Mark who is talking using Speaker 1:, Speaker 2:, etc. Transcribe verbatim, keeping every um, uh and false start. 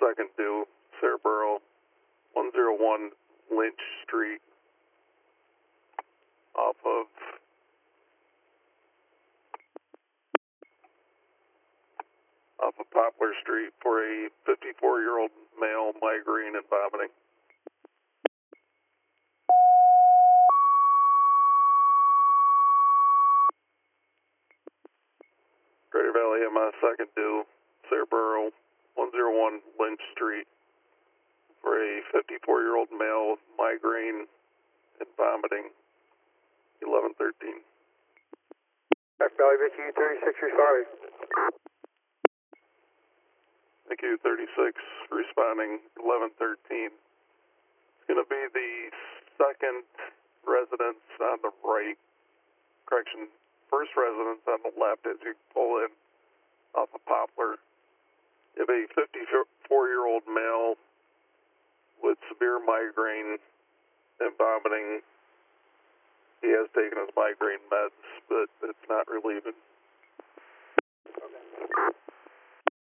Speaker 1: second due, Cerebro, one oh one Lynch Street, off of off of Poplar Street for a fifty-four-year-old male, migraine and vomiting. Greater Valley M S second due, Cerebro, one oh one Lynch Street for a fifty-four-year-old male, migraine and vomiting, eleven thirteen.
Speaker 2: F Valley Vicky thirty-six responding.
Speaker 1: Thank you, thirty-six responding, eleven thirteen. It's going to be the second residence on the right, correction, first residence on the left as you pull in off of Poplar. You have a fifty-four-year-old male with severe migraine and vomiting. He has taken his migraine meds, but it's not relieving.